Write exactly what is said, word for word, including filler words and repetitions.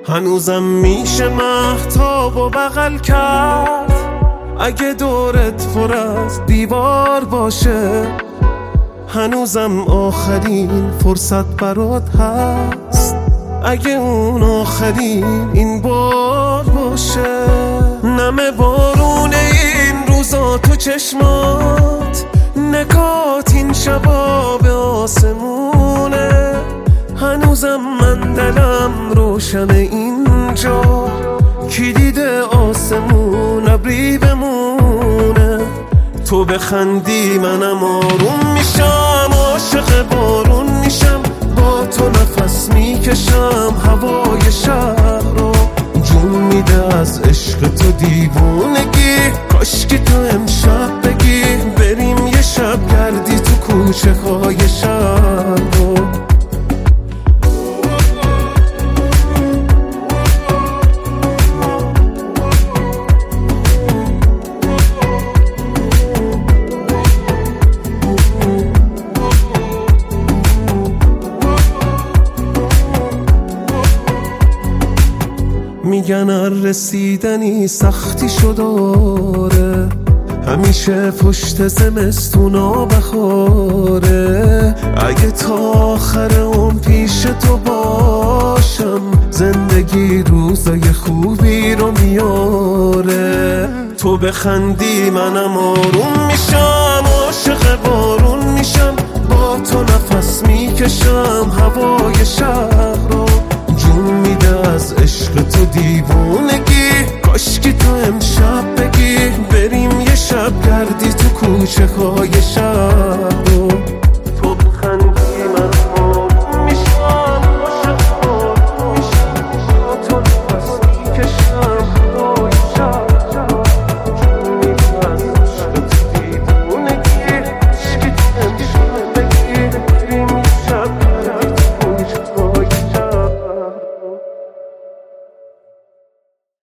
هنوزم میشه مهتاب و بغل کرد اگه دورت پر از دیوار باشه. هنوزم آخرین فرصت برات هست اگه اون آخرین این بار باشه. نمه بارون این روزا تو چشمات، نکات این شبا به آسمونه. هنوزم من دلم روشن اینجا، کلید آسمون ابری بمونه. تو بخندی منم آروم میشم، عاشق بارون میشم، با تو نفس میکشم هوای شهر رو. جون میده از عشق تو دیوونگی، کاش که تو امشب بگی بریم یه شب گردی تو کوچه های شهر رو. میگن هر رسیدنی سختی شداره، همیشه پشت زمستونا بخاره. اگه تا آخر اون پیش تو باشم، زندگی روزای خوبی رو میاره. تو بخندی منم آروم میشم، عاشق بارون میشم، با تو نفس میکشم هوای شهر رو. جون میده از عشق تو دیوونگی، کاش که تو امشب بگی بریم یه شب گردی تو کوچه های